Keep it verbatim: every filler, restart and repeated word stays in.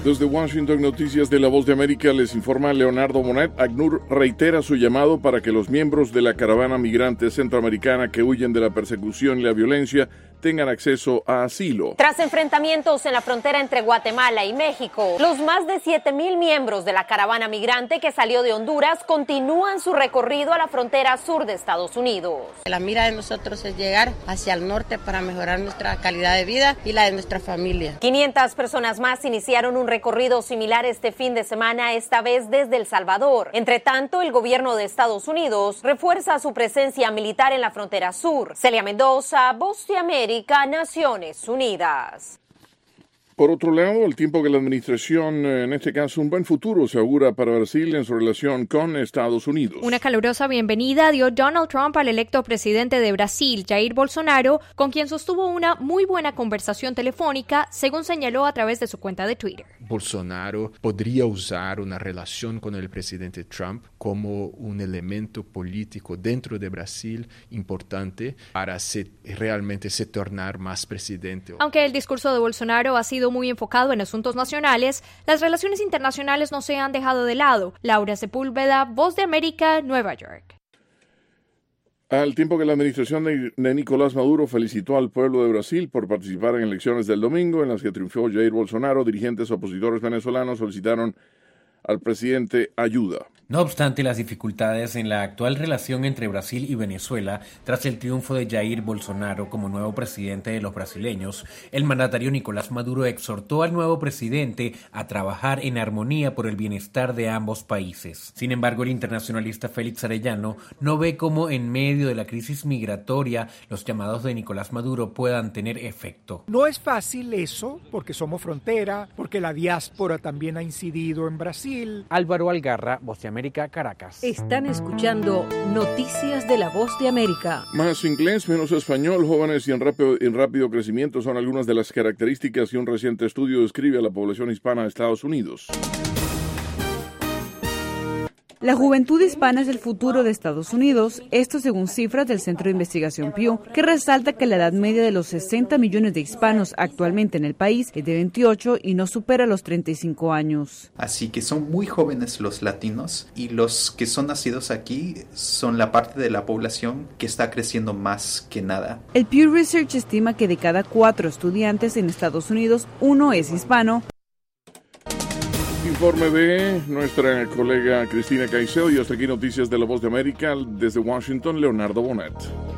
Desde Washington, Noticias de La Voz de América, les informa Leonardo Bonet. ACNUR reitera su llamado para que los miembros de la caravana migrante centroamericana que huyen de la persecución y la violencia tengan acceso a asilo. Tras enfrentamientos en la frontera entre Guatemala y México, los más de siete mil miembros de la caravana migrante que salió de Honduras continúan su recorrido a la frontera sur de Estados Unidos. La mira de nosotros es llegar hacia el norte para mejorar nuestra calidad de vida y la de nuestra familia. quinientas personas más iniciaron un recorrido similar este fin de semana, esta vez desde El Salvador. Entre tanto, el gobierno de Estados Unidos refuerza su presencia militar en la frontera sur. Celia Mendoza, Voz de América, Naciones Unidas. Por otro lado, el tiempo que la administración, en este caso un buen futuro, se augura para Brasil en su relación con Estados Unidos. Una calurosa bienvenida dio Donald Trump al electo presidente de Brasil, Jair Bolsonaro, con quien sostuvo una muy buena conversación telefónica, según señaló a través de su cuenta de Twitter. Bolsonaro podría usar una relación con el presidente Trump como un elemento político dentro de Brasil importante para se, realmente se tornar más presidente. Aunque el discurso de Bolsonaro ha sido muy enfocado en asuntos nacionales, las relaciones internacionales no se han dejado de lado. Laura Sepúlveda, Voz de América, Nueva York. Al tiempo que la administración de, de Nicolás Maduro felicitó al pueblo de Brasil por participar en elecciones del domingo en las que triunfó Jair Bolsonaro, dirigentes opositores venezolanos solicitaron al presidente ayuda. No obstante las dificultades en la actual relación entre Brasil y Venezuela, tras el triunfo de Jair Bolsonaro como nuevo presidente de los brasileños, el mandatario Nicolás Maduro exhortó al nuevo presidente a trabajar en armonía por el bienestar de ambos países. Sin embargo, el internacionalista Félix Arellano no ve cómo en medio de la crisis migratoria los llamados de Nicolás Maduro puedan tener efecto. No es fácil eso, porque somos frontera, porque la diáspora también ha incidido en Brasil. Álvaro Algarra, Voz de América, Caracas. Están escuchando Noticias de la Voz de América. Más inglés, menos español, jóvenes y en rápido, en rápido crecimiento son algunas de las características que un reciente estudio describe a la población hispana de Estados Unidos. La juventud hispana es el futuro de Estados Unidos, esto según cifras del Centro de Investigación Pew, que resalta que la edad media de los sesenta millones de hispanos actualmente en el país es de veintiocho y no supera los treinta y cinco años. Así que son muy jóvenes los latinos y los que son nacidos aquí son la parte de la población que está creciendo más que nada. El Pew Research estima que de cada cuatro estudiantes en Estados Unidos, uno es hispano. Informe de nuestra colega Cristina Caicedo y hasta aquí Noticias de la Voz de América desde Washington, Leonardo Bonet.